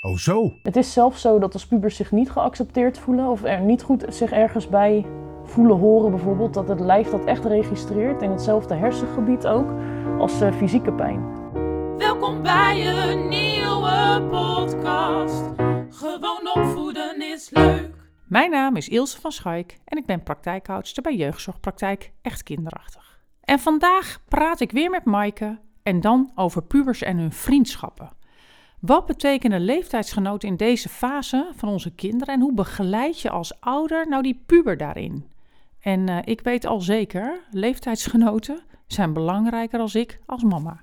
Oh zo. Het is zelfs zo dat als pubers zich niet geaccepteerd voelen of er niet goed zich ergens bij voelen horen bijvoorbeeld, dat het lijf dat echt registreert in hetzelfde hersengebied ook als fysieke pijn. Welkom bij een nieuwe podcast. Gewoon opvoeden is leuk. Mijn naam is Ilse van Schaik en ik ben praktijkcoach bij Jeugdzorgpraktijk Echt Kinderachtig. En vandaag praat ik weer met Maaike en dan over pubers en hun vriendschappen. Wat betekenen leeftijdsgenoten in deze fase van onze kinderen en hoe begeleid je als ouder nou die puber daarin? En ik weet al zeker, leeftijdsgenoten zijn belangrijker als ik als mama.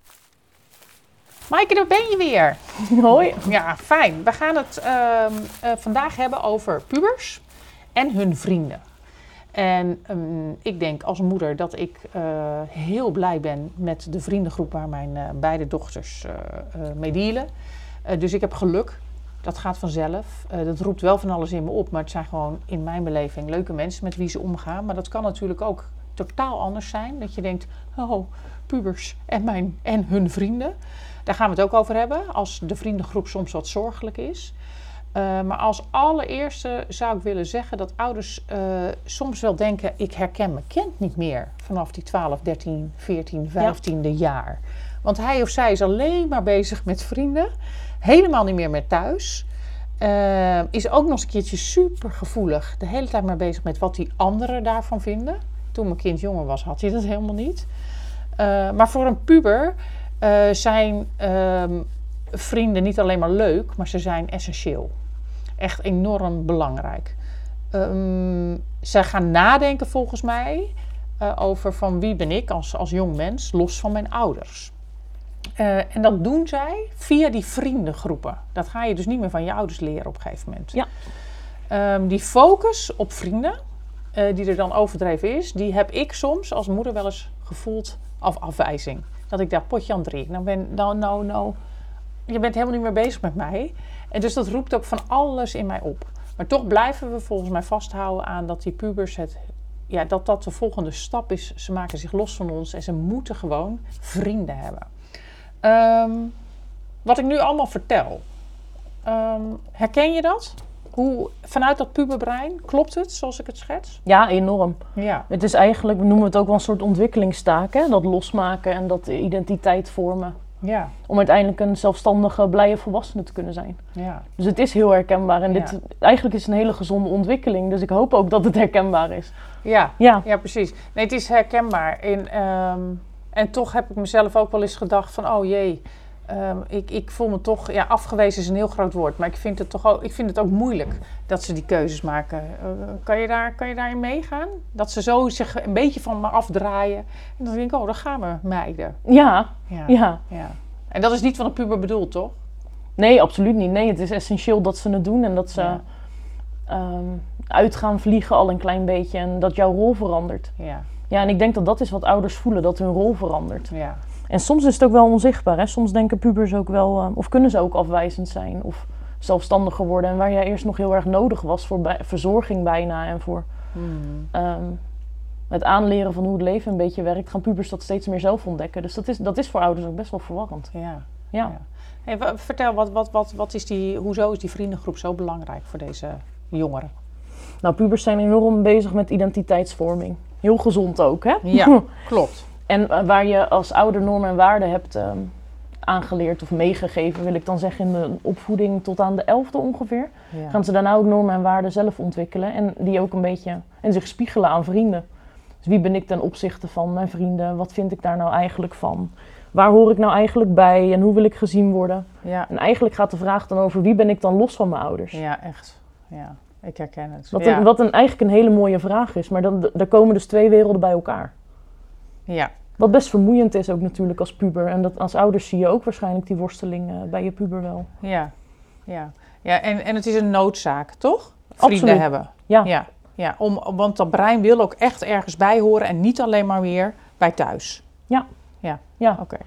Maaike, daar ben je weer. Hoi. Ja, fijn. We gaan het vandaag hebben over pubers en hun vrienden. En ik denk als moeder dat ik heel blij ben met de vriendengroep waar mijn beide dochters mee dealen. Dus ik heb geluk. Dat gaat vanzelf. Dat roept wel van alles in me op. Maar het zijn gewoon in mijn beleving leuke mensen met wie ze omgaan. Maar dat kan natuurlijk ook totaal anders zijn. Dat je denkt, oh, pubers en hun vrienden. Daar gaan we het ook over hebben. Als de vriendengroep soms wat zorgelijk is. Maar als allereerste zou ik willen zeggen dat ouders soms wel denken, ik herken mijn kind niet meer vanaf die 12, 13, 14, 15e jaar. Want hij of zij is alleen maar bezig met vrienden. Helemaal niet meer met thuis. Is ook nog eens een keertje super gevoelig. De hele tijd maar bezig met wat die anderen daarvan vinden. Toen mijn kind jonger was, had hij dat helemaal niet. Maar voor een puber zijn vrienden niet alleen maar leuk, maar ze zijn essentieel. Echt enorm belangrijk. Zij gaan nadenken volgens mij over van wie ben ik als jong mens, los van mijn ouders. En dat doen zij via die vriendengroepen. Dat ga je dus niet meer van je ouders leren op een gegeven moment. Ja. Die focus op vrienden, die er dan overdreven is, die heb ik soms als moeder wel eens gevoeld als afwijzing. Dat ik dacht, potje aan drie. Nou, je bent helemaal niet meer bezig met mij. En dus dat roept ook van alles in mij op. Maar toch blijven we volgens mij vasthouden aan dat die pubers dat de volgende stap is. Ze maken zich los van ons en ze moeten gewoon vrienden hebben. Wat ik nu allemaal vertel, herken je dat? Vanuit dat puberbrein, klopt het zoals ik het schets? Ja, enorm. Ja. Het is eigenlijk, we noemen het ook wel een soort ontwikkelingstaak, hè? Dat losmaken en dat identiteit vormen. Ja. Om uiteindelijk een zelfstandige, blije volwassene te kunnen zijn. Ja. Dus het is heel herkenbaar en eigenlijk is het een hele gezonde ontwikkeling. Dus ik hoop ook dat het herkenbaar is. Ja, precies. Nee, het is herkenbaar. En toch heb ik mezelf ook wel eens gedacht van, oh jee, ik voel me toch, afgewezen is een heel groot woord, maar ik vind het ook moeilijk dat ze die keuzes maken. Kan je daarin meegaan? Dat ze zo zich een beetje van me afdraaien. En dan denk ik, daar gaan we meiden. Ja. En dat is niet van een puber bedoeld, toch? Nee, absoluut niet. Nee, het is essentieel dat ze het doen en dat ze uit gaan vliegen al een klein beetje en dat jouw rol verandert. Ja, en ik denk dat dat is wat ouders voelen, dat hun rol verandert. Ja. En soms is het ook wel onzichtbaar. Hè? Soms denken pubers ook wel, of kunnen ze ook afwijzend zijn of zelfstandiger worden. En waar jij eerst nog heel erg nodig was voor verzorging bijna en voor het aanleren van hoe het leven een beetje werkt, gaan pubers dat steeds meer zelf ontdekken. Dus dat is voor ouders ook best wel verwarrend. Ja. Hey, vertel, hoezo is die vriendengroep zo belangrijk voor deze jongeren? Nou, pubers zijn enorm bezig met identiteitsvorming. Heel gezond ook, hè? Ja, klopt. En waar je als ouder normen en waarden hebt aangeleerd of meegegeven, wil ik dan zeggen in de opvoeding tot aan de 11e ongeveer, gaan ze daarna ook normen en waarden zelf ontwikkelen en die ook een beetje en zich spiegelen aan vrienden. Dus wie ben ik ten opzichte van mijn vrienden? Wat vind ik daar nou eigenlijk van? Waar hoor ik nou eigenlijk bij en hoe wil ik gezien worden? Ja. En eigenlijk gaat de vraag dan over wie ben ik dan los van mijn ouders? Ja, echt. Ja, ik herken het. Wat eigenlijk een hele mooie vraag is, maar daar komen dus twee werelden bij elkaar. Ja. Wat best vermoeiend is ook natuurlijk als puber. En dat als ouders zie je ook waarschijnlijk die worsteling bij je puber wel. Ja, en het is een noodzaak, toch? Vrienden Absoluut. hebben. Ja. Want dat brein wil ook echt ergens bij horen en niet alleen maar weer bij thuis. Ja. Oké.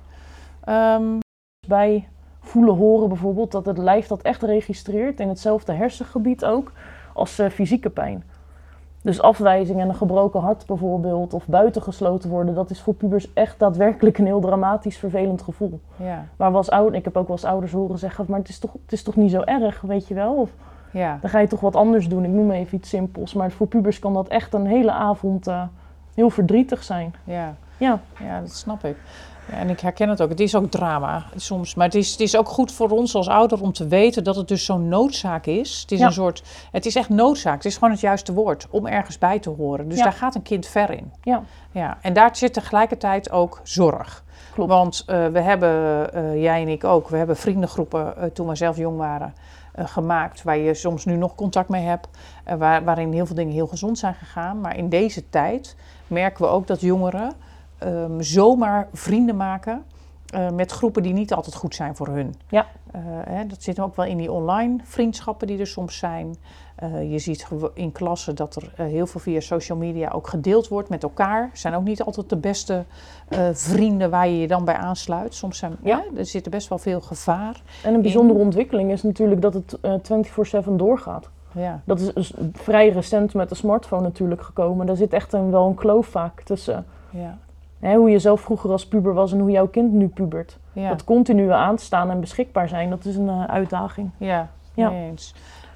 Bij voelen horen bijvoorbeeld dat het lijf dat echt registreert in hetzelfde hersengebied ook als fysieke pijn. Dus afwijzing en een gebroken hart bijvoorbeeld, of buitengesloten worden, dat is voor pubers echt daadwerkelijk een heel dramatisch, vervelend gevoel. Ja. Maar ik heb ook wel eens ouders horen zeggen, maar het is toch niet zo erg, weet je wel? Of Ja. dan ga je toch wat anders doen, ik noem even iets simpels. Maar voor pubers kan dat echt een hele avond heel verdrietig zijn. Ja. Ja, Ja, dat snap ik. Ja, en ik herken het ook. Het is ook drama soms. Maar het is ook goed voor ons als ouder om te weten dat het dus zo'n noodzaak is. Het is het is echt noodzaak. Het is gewoon het juiste woord om ergens bij te horen. Dus daar gaat een kind ver in. ja. Ja. En daar zit tegelijkertijd ook zorg. Klopt. Want we hebben, jij en ik ook, we hebben vriendengroepen toen we zelf jong waren gemaakt. Waar je soms nu nog contact mee hebt. Waarin heel veel dingen heel gezond zijn gegaan. Maar in deze tijd merken we ook dat jongeren zomaar vrienden maken met groepen die niet altijd goed zijn voor hun. Ja. Dat zit ook wel in die online vriendschappen die er soms zijn. Je ziet in klassen dat er heel veel via social media ook gedeeld wordt met elkaar. Zijn ook niet altijd de beste vrienden waar je je dan bij aansluit. Soms er zit er best wel veel gevaar. En een bijzondere ontwikkeling is natuurlijk dat het 24/7 doorgaat. Ja. Dat is dus vrij recent met de smartphone natuurlijk gekomen. Daar zit echt wel een kloof vaak tussen hoe je zelf vroeger als puber was en hoe jouw kind nu pubert. Ja. Dat continu aanstaan en beschikbaar zijn, dat is een uitdaging. Ja, Ja. mee eens.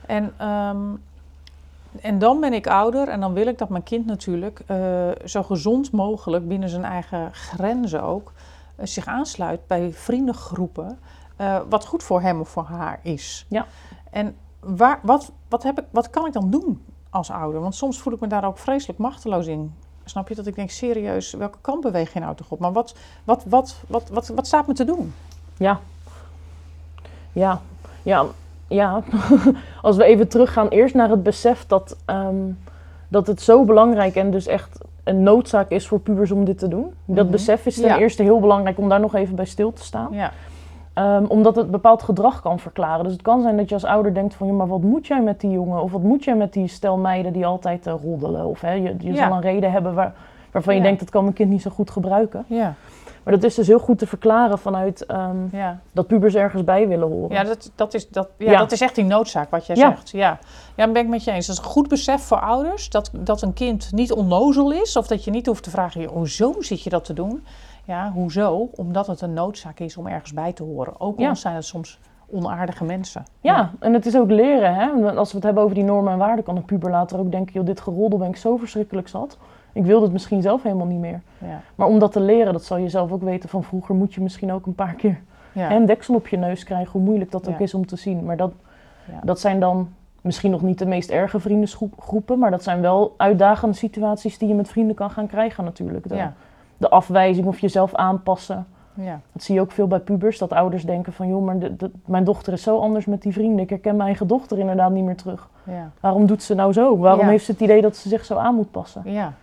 En dan ben ik ouder en dan wil ik dat mijn kind natuurlijk zo gezond mogelijk binnen zijn eigen grenzen ook zich aansluit bij vriendengroepen wat goed voor hem of voor haar is. Ja. En wat kan ik dan doen als ouder? Want soms voel ik me daar ook vreselijk machteloos in. Snap je dat ik denk, serieus, welke kant beweeg je nou toch op? Maar wat staat me te doen? Ja. Als we even teruggaan eerst naar het besef dat het zo belangrijk en dus echt een noodzaak is voor pubers om dit te doen. Dat besef is ten eerste heel belangrijk om daar nog even bij stil te staan. Ja. Omdat het bepaald gedrag kan verklaren. Dus het kan zijn dat je als ouder denkt van, ja, maar wat moet jij met die jongen? Of wat moet jij met die stel meiden die altijd roddelen? Of je zal een reden hebben waarvan je denkt, dat kan mijn kind niet zo goed gebruiken. Ja. Maar dat is dus heel goed te verklaren vanuit dat pubers ergens bij willen horen. Ja, dat is echt die noodzaak wat jij zegt. Ja, dan ben ik met je eens. Dat is een goed besef voor ouders dat een kind niet onnozel is. Of dat je niet hoeft te vragen, hoezo zit je dat te doen? Ja, hoezo? Omdat het een noodzaak is om ergens bij te horen. Ook al zijn het soms onaardige mensen. Ja, en het is ook leren. Hè? Als we het hebben over die normen en waarden, kan een puber later ook denken, joh, dit geroddel ben ik zo verschrikkelijk zat. Ik wil het misschien zelf helemaal niet meer. Ja. Maar om dat te leren, dat zal je zelf ook weten van vroeger, moet je misschien ook een paar keer een deksel op je neus krijgen, hoe moeilijk dat ook is om te zien. Maar dat zijn dan misschien nog niet de meest erge vriendengroepen, maar dat zijn wel uitdagende situaties die je met vrienden kan gaan krijgen natuurlijk. De afwijzing of jezelf aanpassen. Ja. Dat zie je ook veel bij pubers, dat ouders denken van, joh, maar mijn dochter is zo anders met die vrienden. Ik herken mijn eigen dochter inderdaad niet meer terug. Ja. Waarom doet ze nou zo? Waarom heeft ze het idee dat ze zich zo aan moet passen? Ja.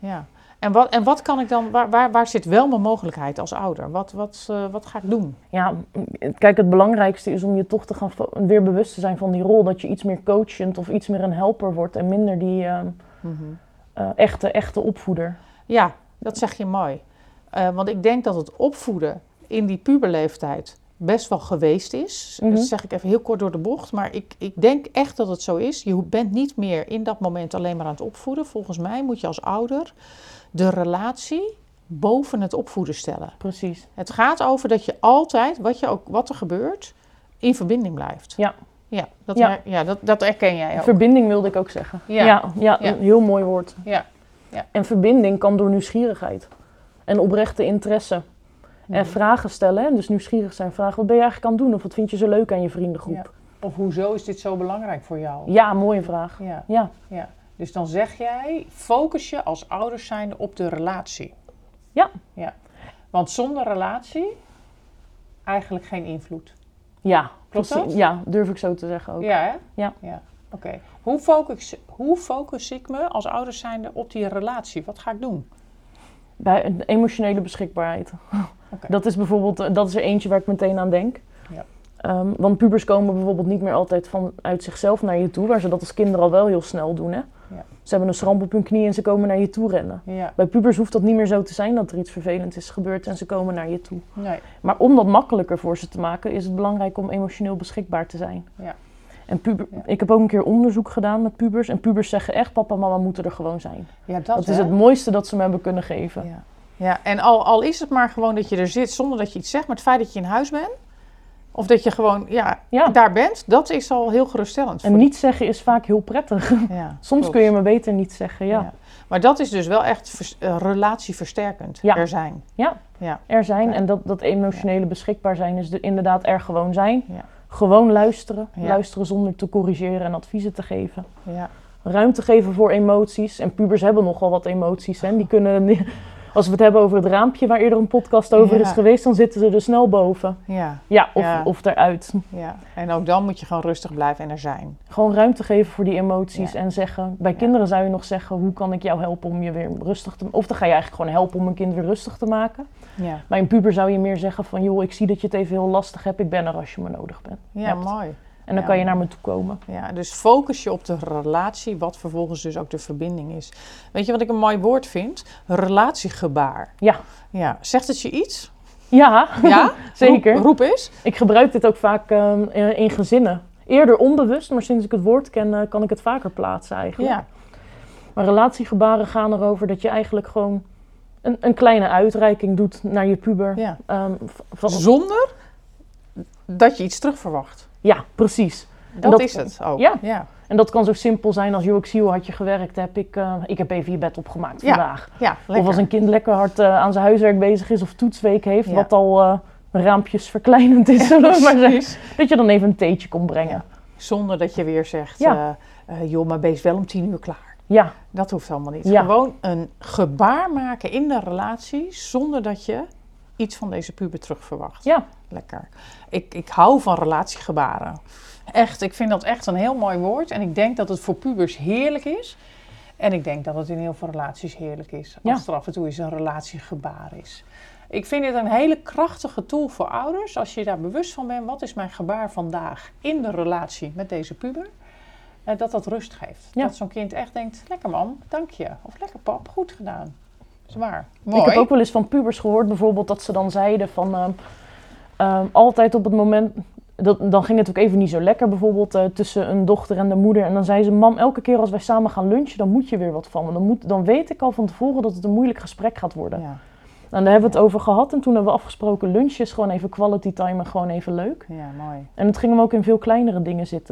En wat kan ik dan, waar zit wel mijn mogelijkheid als ouder? Wat ga ik doen? Ja, kijk, het belangrijkste is om je toch te gaan weer bewust te zijn van die rol. Dat je iets meer coachend of iets meer een helper wordt en minder die echte opvoeder. Ja, dat zeg je mooi. Want ik denk dat het opvoeden in die puberleeftijd best wel geweest is. Dat zeg ik even heel kort door de bocht. Maar ik denk echt dat het zo is. Je bent niet meer in dat moment alleen maar aan het opvoeden. Volgens mij moet je als ouder de relatie boven het opvoeden stellen. Precies. Het gaat over dat je altijd, wat er gebeurt, in verbinding blijft. Dat herken jij ook. Verbinding wilde ik ook zeggen. Ja. Een heel mooi woord. Ja. En verbinding kan door nieuwsgierigheid. En oprechte interesse. En vragen stellen. Hè? Dus nieuwsgierig zijn. Vragen, wat ben je eigenlijk aan het doen? Of wat vind je zo leuk aan je vriendengroep? Ja. Of hoezo is dit zo belangrijk voor jou? Ja, mooie vraag. Ja. Dus dan zeg jij, focus je als ouders zijnde op de relatie. Ja. Want zonder relatie eigenlijk geen invloed. Ja, klopt dat? Ja, durf ik zo te zeggen ook. Ja, hè? Ja. Oké. Hoe focus ik me als ouders zijnde op die relatie? Wat ga ik doen? Bij een emotionele beschikbaarheid. Okay. Dat is bijvoorbeeld, dat is er eentje waar ik meteen aan denk. Ja. Want pubers komen bijvoorbeeld niet meer altijd vanuit zichzelf naar je toe, waar ze dat als kinderen al wel heel snel doen. Hè? Ja. Ze hebben een schramp op hun knie en ze komen naar je toe rennen. Ja. Bij pubers hoeft dat niet meer zo te zijn dat er iets vervelends is gebeurd en ze komen naar je toe. Nee. Maar om dat makkelijker voor ze te maken, is het belangrijk om emotioneel beschikbaar te zijn. Ja. En ik heb ook een keer onderzoek gedaan met pubers. En pubers zeggen echt, papa en mama moeten er gewoon zijn. Ja, Dat is het mooiste dat ze me hebben kunnen geven. Ja, ja. En al is het maar gewoon dat je er zit zonder dat je iets zegt. Maar het feit dat je in huis bent. Of dat je gewoon daar bent. Dat is al heel geruststellend. En niet zeggen is vaak heel prettig. Ja, Soms klopt. kun je maar beter niet zeggen, ja. Maar dat is dus wel echt relatieversterkend. Ja. Er zijn. Ja, er zijn. En dat emotionele beschikbaar zijn is inderdaad er gewoon zijn. Ja. Gewoon luisteren. Ja. Luisteren zonder te corrigeren en adviezen te geven. Ja. Ruimte geven voor emoties. En pubers hebben nogal wat emoties. Hè? Die kunnen, als we het hebben over het raampje waar eerder een podcast over is geweest, dan zitten ze er snel boven. Ja. Of eruit. Ja. En ook dan moet je gewoon rustig blijven en er zijn. Gewoon ruimte geven voor die emoties Ja. en zeggen. Bij kinderen zou je nog zeggen, hoe kan ik jou helpen om je weer rustig te maken? Of dan ga je eigenlijk gewoon helpen om een kind weer rustig te maken. Ja. Bij een puber zou je meer zeggen van, joh, ik zie dat je het even heel lastig hebt. Ik ben er als je me nodig bent. Ja, mooi. En dan kan je naar me toe komen. Ja, dus focus je op de relatie, wat vervolgens dus ook de verbinding is. Weet je wat ik een mooi woord vind? Relatiegebaar. Ja, Zegt het je iets? ja. Ja? Zeker. Roep eens. Ik gebruik dit ook vaak in gezinnen. Eerder onbewust, maar sinds ik het woord ken, kan ik het vaker plaatsen eigenlijk. Ja. Maar relatiegebaren gaan erover dat je eigenlijk gewoon een kleine uitreiking doet naar je puber. Ja. Zonder? Dat je iets terug verwacht. Ja, precies. Dat is het ook. Ja. En dat kan zo simpel zijn als, joh, ik zie hoe hard je gewerkt hebt. Ik heb even je bed opgemaakt vandaag. Ja, of als een kind lekker hard aan zijn huiswerk bezig is of toetsweek heeft, wat al raampjes verkleinend is, zullen we maar zeggen. Dat je dan even een theetje komt brengen. Ja. Zonder dat je weer zegt, joh, maar wees wel om 10:00 klaar. Ja. Dat hoeft allemaal niet. Ja. Gewoon een gebaar maken in de relatie, zonder dat je iets van deze puber terug verwacht. Ja. Lekker. Ik hou van relatiegebaren. Echt, ik vind dat echt een heel mooi woord. En ik denk dat het voor pubers heerlijk is. En ik denk dat het in heel veel relaties heerlijk is. Als er af en toe eens een relatiegebaar is. Ik vind dit een hele krachtige tool voor ouders. Als je daar bewust van bent, wat is mijn gebaar vandaag in de relatie met deze puber? Dat rust geeft. Ja. Dat zo'n kind echt denkt, lekker mam, dank je. Of lekker pap, goed gedaan. Zwaar. Mooi. Ik heb ook wel eens van pubers gehoord bijvoorbeeld dat ze dan zeiden van altijd op het moment, dan ging het ook even niet zo lekker bijvoorbeeld tussen een dochter en de moeder. En dan zei ze, mam, elke keer als wij samen gaan lunchen, dan moet je weer wat van me. Dan weet ik al van tevoren dat het een moeilijk gesprek gaat worden. Ja. En daar hebben we het over gehad en toen hebben we afgesproken, lunch is gewoon even quality time en gewoon even leuk. Ja, mooi. En het ging hem ook in veel kleinere dingen zitten.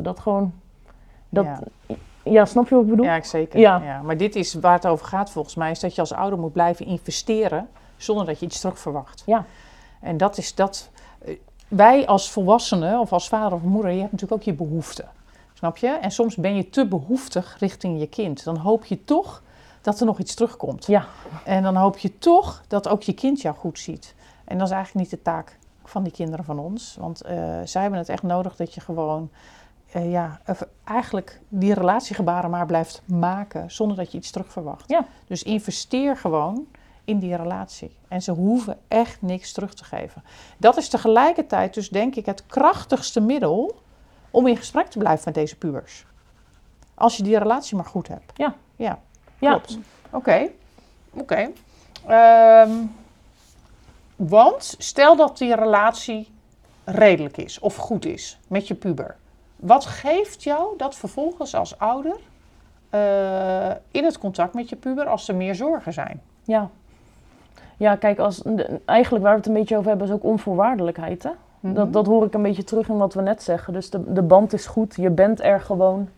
Ja, snap je wat ik bedoel? Ja, zeker. Ja. Ja. Maar dit is waar het over gaat volgens mij, is dat je als ouder moet blijven investeren zonder dat je iets terug verwacht. Ja. En dat is dat. Wij als volwassenen of als vader of moeder, je hebt natuurlijk ook je behoeften. Snap je? En soms ben je te behoeftig richting je kind. Dan hoop je toch dat er nog iets terugkomt. Ja. En dan hoop je toch dat ook je kind jou goed ziet. En dat is eigenlijk niet de taak van die kinderen van ons. Want zij hebben het echt nodig dat je gewoon eigenlijk die relatiegebaren maar blijft maken zonder dat je iets terug verwacht. Ja. Dus investeer gewoon in die relatie. En ze hoeven echt niks terug te geven. Dat is tegelijkertijd dus denk ik het krachtigste middel om in gesprek te blijven met deze pubers. Als je die relatie maar goed hebt. Ja. Ja, Ja. klopt. Oké. Want stel dat die relatie redelijk is of goed is met je puber. Wat geeft jou dat vervolgens als ouder in het contact met je puber als er meer zorgen zijn? Ja, kijk, eigenlijk waar we het een beetje over hebben is ook onvoorwaardelijkheid. Hè? Mm-hmm. Dat hoor ik een beetje terug in wat we net zeggen. Dus de band is goed, je bent er gewoon.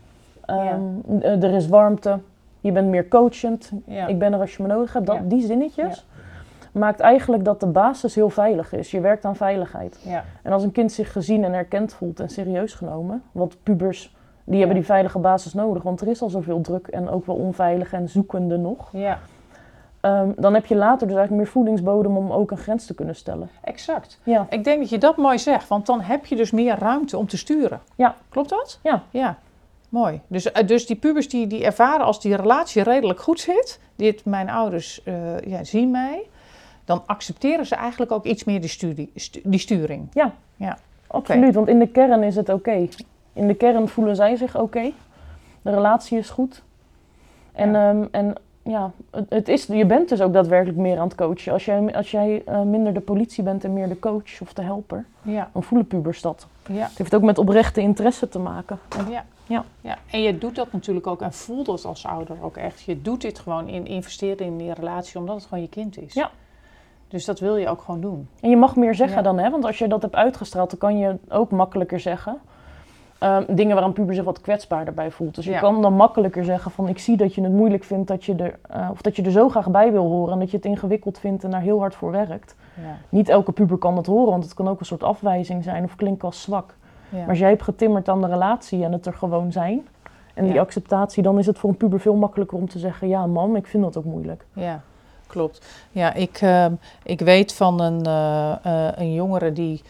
Er is warmte, je bent meer coachend. Ja. Ik ben er als je me nodig hebt. Ja. Die zinnetjes maakt eigenlijk dat de basis heel veilig is. Je werkt aan veiligheid. Ja. En als een kind zich gezien en erkend voelt en serieus genomen, want pubers die hebben die veilige basis nodig, want er is al zoveel druk en ook wel onveilig en zoekende nog. Ja. Dan heb je later dus eigenlijk meer voedingsbodem om ook een grens te kunnen stellen. Exact. Ja. Ik denk dat je dat mooi zegt, want dan heb je dus meer ruimte om te sturen. Ja. Klopt dat? Ja. Ja. Mooi. Dus die pubers die ervaren als die relatie redelijk goed zit, mijn ouders zien mij, dan accepteren ze eigenlijk ook iets meer die sturing. Ja, ja. Absoluut. Want in de kern is het oké. In de kern voelen zij zich oké. De relatie is goed. En je bent dus ook daadwerkelijk meer aan het coachen. Als jij minder de politie bent en meer de coach of de helper, dan voelen pubers dat. Ja. Het heeft ook met oprechte interesse te maken. Ja. En je doet dat natuurlijk ook en voelt dat als ouder ook echt. Je doet dit gewoon investeren in die relatie omdat het gewoon je kind is. Ja. Dus dat wil je ook gewoon doen. En je mag meer zeggen dan, hè? Want als je dat hebt uitgestraald, dan kan je ook makkelijker zeggen. Dingen waaraan puber zich wat kwetsbaarder bij voelt. Dus je kan dan makkelijker zeggen van ik zie dat je het moeilijk vindt dat je er zo graag bij wil horen en dat je het ingewikkeld vindt en daar heel hard voor werkt. Ja. Niet elke puber kan dat horen, want het kan ook een soort afwijzing zijn of klinken als zwak. Ja. Maar als jij hebt getimmerd aan de relatie en het er gewoon zijn en die acceptatie, dan is het voor een puber veel makkelijker om te zeggen ja mam, ik vind dat ook moeilijk. Ja, klopt. Ja, ik weet van een jongere die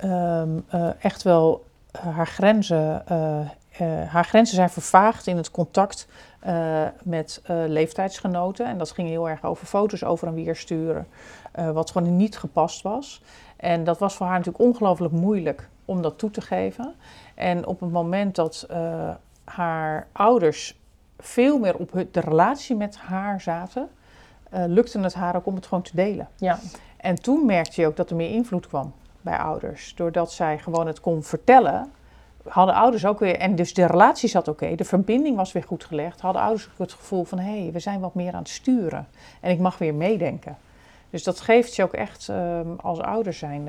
echt wel haar grenzen zijn vervaagd in het contact met leeftijdsgenoten. En dat ging heel erg over foto's over en weer sturen, wat gewoon niet gepast was. En dat was voor haar natuurlijk ongelooflijk moeilijk om dat toe te geven. En op het moment dat haar ouders veel meer op de relatie met haar zaten, lukte het haar ook om het gewoon te delen. Ja. En toen merkte je ook dat er meer invloed kwam bij ouders. Doordat zij gewoon het kon vertellen, hadden ouders ook weer, en dus de relatie zat oké, de verbinding was weer goed gelegd, hadden ouders ook het gevoel van hé, we zijn wat meer aan het sturen en ik mag weer meedenken. Dus dat geeft je ook echt als ouder zijnde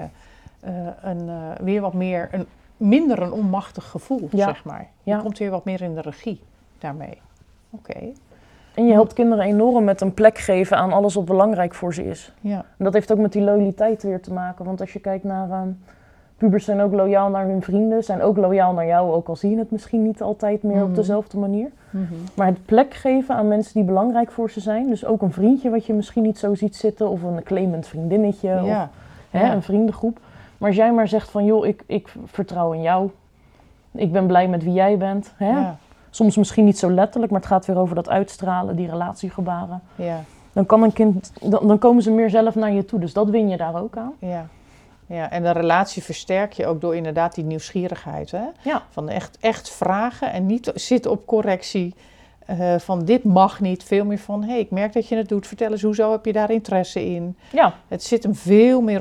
weer wat meer, minder een onmachtig gevoel, zeg maar. Je komt weer wat meer in de regie daarmee. Oké. En je helpt kinderen enorm met een plek geven aan alles wat belangrijk voor ze is. Ja. En dat heeft ook met die loyaliteit weer te maken. Want als je kijkt naar pubers zijn ook loyaal naar hun vrienden, zijn ook loyaal naar jou, ook al zie je het misschien niet altijd meer op dezelfde manier. Mm-hmm. Maar het plek geven aan mensen die belangrijk voor ze zijn, dus ook een vriendje wat je misschien niet zo ziet zitten, of een claimant vriendinnetje, of een vriendengroep. Maar als jij maar zegt van joh, ik vertrouw in jou, ik ben blij met wie jij bent. Hè? Ja. Soms misschien niet zo letterlijk, maar het gaat weer over dat uitstralen, die relatiegebaren. Ja. Dan kan een kind, dan komen ze meer zelf naar je toe, dus dat win je daar ook aan. Ja. Ja, en de relatie versterk je ook door inderdaad die nieuwsgierigheid. Hè? Ja. Van echt vragen en niet zitten op correctie van dit mag niet. Veel meer van, ik merk dat je het doet. Vertel eens, hoezo heb je daar interesse in? Ja. Het zit hem veel meer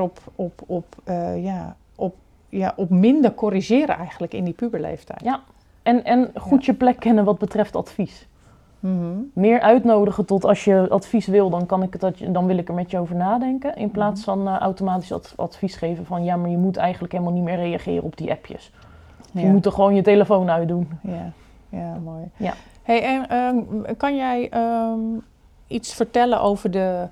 op minder corrigeren eigenlijk in die puberleeftijd. Ja, en goed je plek kennen wat betreft advies. Mm-hmm. Meer uitnodigen tot als je advies wil, dan wil ik er met je over nadenken. In plaats van automatisch advies geven van ja, maar je moet eigenlijk helemaal niet meer reageren op die appjes. Ja. Je moet er gewoon je telefoon uitdoen. Ja, mooi. Ja. Hey, en kan jij iets vertellen over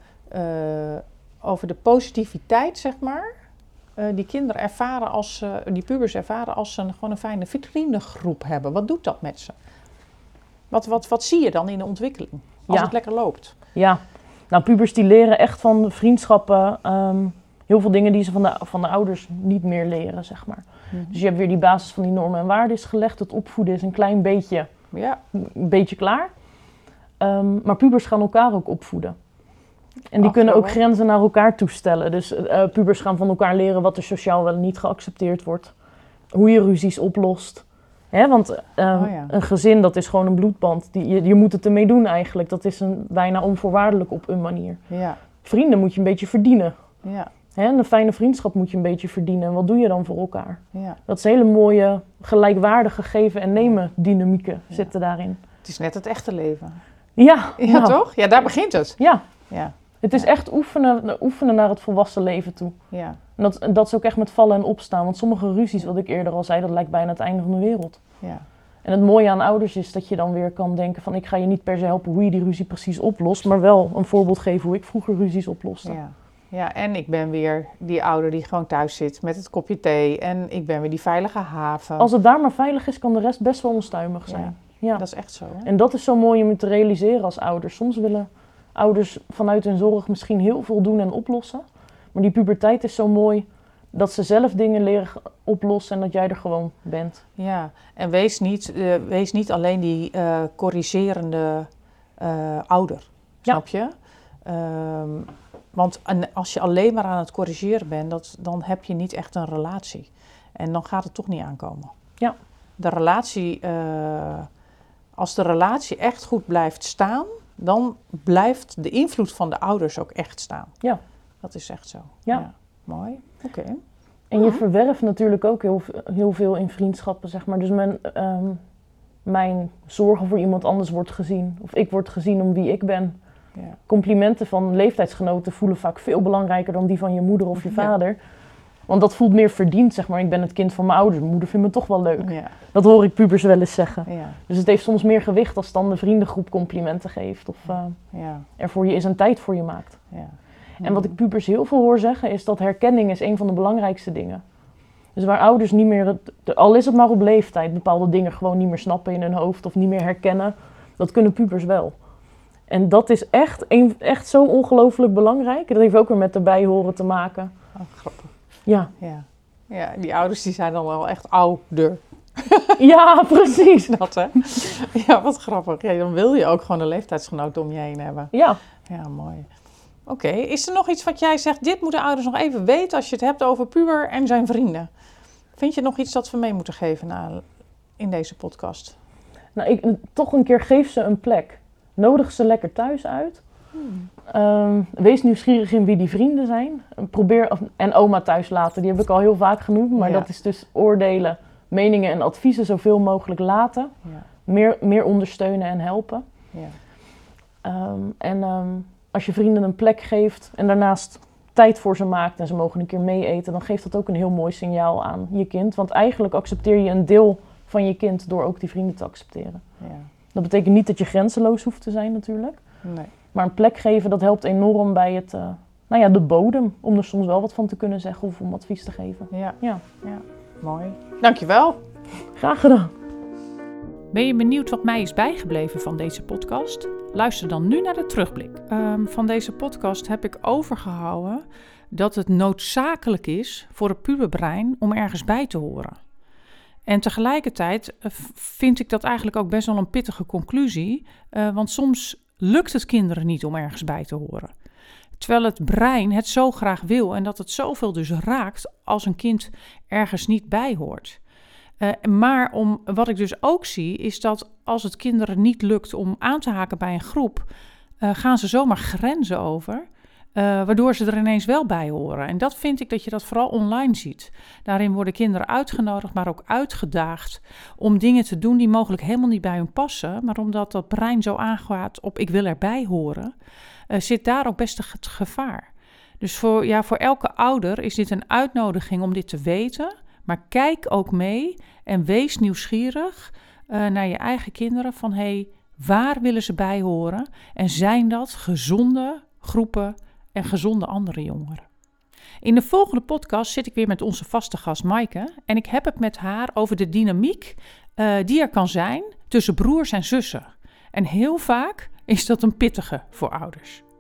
de positiviteit, zeg maar, die kinderen ervaren die pubers ervaren als ze gewoon een fijne vriendengroep hebben? Wat doet dat met ze? Wat zie je dan in de ontwikkeling, als het lekker loopt? Ja, nou pubers die leren echt van vriendschappen heel veel dingen die ze van de ouders niet meer leren, zeg maar. Mm-hmm. Dus je hebt weer die basis van die normen en waarden is gelegd. Het opvoeden is een klein beetje, een beetje klaar. Maar pubers gaan elkaar ook opvoeden. En die kunnen ook grenzen naar elkaar toestellen. Dus pubers gaan van elkaar leren wat er sociaal wel niet geaccepteerd wordt. Hoe je ruzies oplost. Hè, want een gezin, dat is gewoon een bloedband. Je moet het ermee doen eigenlijk. Dat is bijna onvoorwaardelijk op een manier. Ja. Vrienden moet je een beetje verdienen. Ja. Hè, een fijne vriendschap moet je een beetje verdienen. En wat doe je dan voor elkaar? Ja. Dat is hele mooie, gelijkwaardige geven en nemen dynamieken zitten daarin. Het is net het echte leven. Ja, nou, toch? Ja, daar begint het. Ja. Het is echt oefenen naar het volwassen leven toe. Ja. En dat is ook echt met vallen en opstaan. Want sommige ruzies, wat ik eerder al zei, dat lijkt bijna het einde van de wereld. Ja. En het mooie aan ouders is dat je dan weer kan denken van ik ga je niet per se helpen hoe je die ruzie precies oplost, maar wel een voorbeeld geven hoe ik vroeger ruzies oploste. Ja, en ik ben weer die ouder die gewoon thuis zit met het kopje thee en ik ben weer die veilige haven. Als het daar maar veilig is, kan de rest best wel onstuimig zijn. Ja. Dat is echt zo. Hè? En dat is zo mooi om het te realiseren als ouders. Soms willen ouders vanuit hun zorg misschien heel veel doen en oplossen. Maar die puberteit is zo mooi dat ze zelf dingen leren oplossen en dat jij er gewoon bent. Ja, en wees niet alleen die corrigerende ouder, snap je? Want als je alleen maar aan het corrigeren bent, dan heb je niet echt een relatie. En dan gaat het toch niet aankomen. Ja. De relatie, als de relatie echt goed blijft staan, dan blijft de invloed van de ouders ook echt staan. Ja. Dat is echt zo. Ja. Mooi. Oké. En je verwerft natuurlijk ook heel veel in vriendschappen, zeg maar. Dus mijn zorgen voor iemand anders wordt gezien. Of ik word gezien om wie ik ben. Ja. Complimenten van leeftijdsgenoten voelen vaak veel belangrijker dan die van je moeder of je vader. Want dat voelt meer verdiend, zeg maar. Ik ben het kind van mijn ouders. Mijn moeder vindt me toch wel leuk. Ja. Dat hoor ik pubers wel eens zeggen. Ja. Dus het heeft soms meer gewicht als dan de vriendengroep complimenten geeft. Of er voor je is en tijd voor je maakt. Ja. En wat ik pubers heel veel hoor zeggen is dat herkenning is een van de belangrijkste dingen. Dus waar ouders niet meer, al is het maar op leeftijd, bepaalde dingen gewoon niet meer snappen in hun hoofd of niet meer herkennen. Dat kunnen pubers wel. En dat is echt zo ongelooflijk belangrijk. Dat heeft ook weer met erbij horen te maken. Oh, grappig. Ja. Ja, die ouders die zijn dan wel echt ouder. Ja, precies. Dat, hè? Ja, wat grappig. Ja, dan wil je ook gewoon een leeftijdsgenoot om je heen hebben. Ja. Ja, mooi. Oké, is er nog iets wat jij zegt, dit moeten ouders nog even weten als je het hebt over puber en zijn vrienden? Vind je nog iets dat we mee moeten geven in deze podcast? Nou, toch een keer geef ze een plek. Nodig ze lekker thuis uit. Wees nieuwsgierig in wie die vrienden zijn. En oma thuis laten, die heb ik al heel vaak genoemd. Maar dat is dus oordelen, meningen en adviezen zoveel mogelijk laten. Ja. Meer ondersteunen en helpen. Ja. Als je vrienden een plek geeft en daarnaast tijd voor ze maakt en ze mogen een keer mee eten, dan geeft dat ook een heel mooi signaal aan je kind. Want eigenlijk accepteer je een deel van je kind door ook die vrienden te accepteren. Ja. Dat betekent niet dat je grenzeloos hoeft te zijn natuurlijk. Nee. Maar een plek geven, dat helpt enorm bij het, de bodem. Om er soms wel wat van te kunnen zeggen of om advies te geven. Ja. Mooi. Dankjewel. Graag gedaan. Ben je benieuwd wat mij is bijgebleven van deze podcast? Luister dan nu naar de terugblik. Van deze podcast heb ik overgehouden dat het noodzakelijk is voor het puberbrein om ergens bij te horen. En tegelijkertijd vind ik dat eigenlijk ook best wel een pittige conclusie. Want soms lukt het kinderen niet om ergens bij te horen. Terwijl het brein het zo graag wil en dat het zoveel dus raakt als een kind ergens niet bij hoort. Maar wat ik dus ook zie, is dat als het kinderen niet lukt om aan te haken bij een groep, gaan ze zomaar grenzen over, waardoor ze er ineens wel bij horen. En dat vind ik dat je dat vooral online ziet. Daarin worden kinderen uitgenodigd, maar ook uitgedaagd om dingen te doen die mogelijk helemaal niet bij hun passen. Maar omdat dat brein zo aangaat op ik wil erbij horen, zit daar ook best het gevaar. Dus voor elke ouder is dit een uitnodiging om dit te weten. Maar kijk ook mee en wees nieuwsgierig naar je eigen kinderen van waar willen ze bij horen? En zijn dat gezonde groepen en gezonde andere jongeren? In de volgende podcast zit ik weer met onze vaste gast Maaike en ik heb het met haar over de dynamiek die er kan zijn tussen broers en zussen. En heel vaak is dat een pittige voor ouders.